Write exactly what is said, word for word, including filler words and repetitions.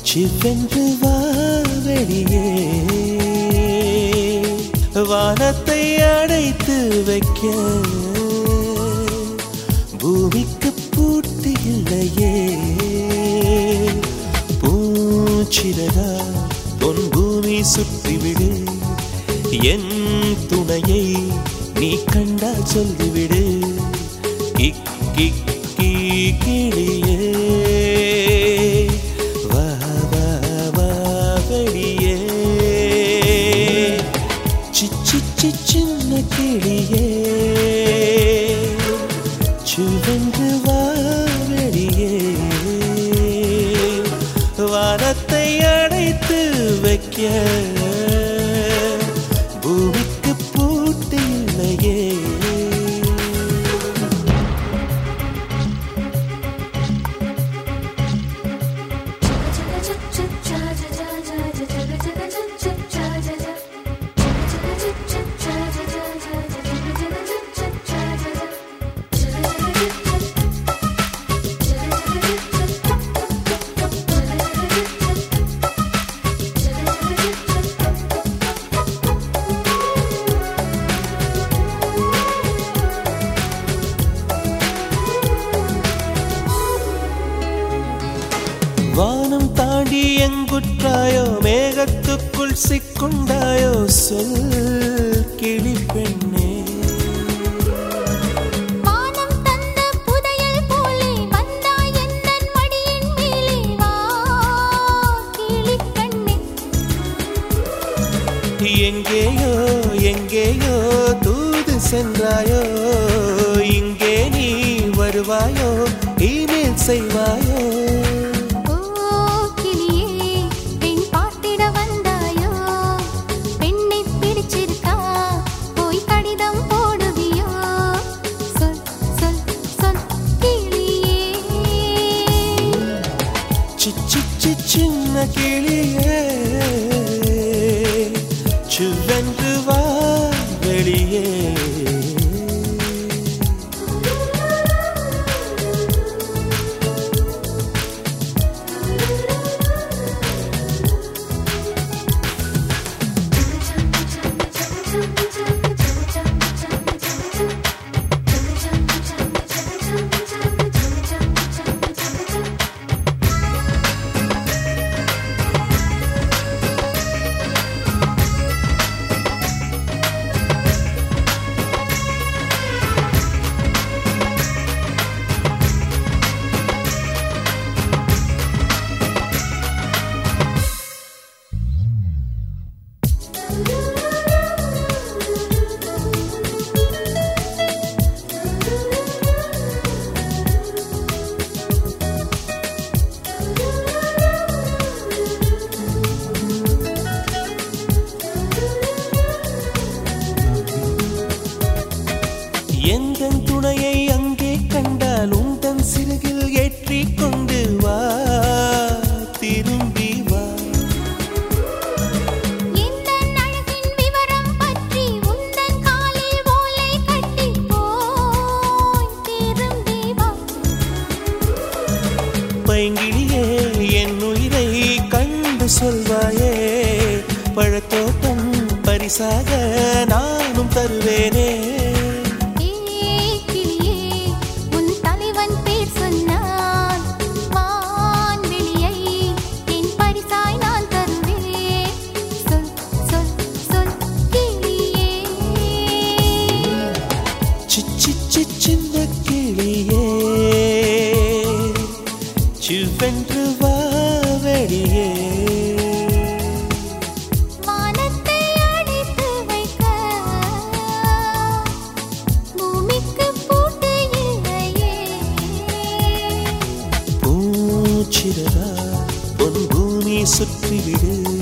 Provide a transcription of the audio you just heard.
சிவென்று வா வெளியே வானத்தை அடைத்து வைக்க பூமிக்கு பூட்டி இல்லையே பூச்சிறகா பொன் பூமி சுற்றிவிடு என் துணையை நீ கண்டா சொல்லிவிடு கிக்கி கிளியே சின்ன கிளியே சிவந்து வா வெளியே வானத்தை அடைத்து வைக்க பூமிக்கு பூட்டு இல்லையே வானம் தாண்டி எங்குற்றாயோ மேகத்துக்குள் சிக்குண்டாயோ சொல் கிளி பெண்ணே வானம் தந்த புதையல் போலே வந்தாய் என் மடியின் மேலே வா கிளி கண்ணே எங்கேயோ எங்கேயோ தூது சென்றாயோ இங்கே நீ வருவாயோ இனிமேல் செய்வாயோ சின்ன கிளியே சிவந்து வா வெளியே எந்தன் துணையை அங்கே கண்டால் உந்தன் சிறகில் ஏற்றி கொண்டு வா திரும்பி வா எந்தன் அழகின் விவரம் பற்றி உந்தன் காலில் ஓலை கட்டி போய் திரும்பி வா பைங்கிளியே என் உயிரை கண்டு சொல்வாயே பழத்தோட்டம் பரிசாக நானும் தருவேனே சின்ன கிளியே சிவென்று வா வெளியே வானத்தை அடைத்து வைக்க பூமிக்கு பூட்டு இல்லையே பூச்சிறகா பொன் பூமி சுற்றிவிடு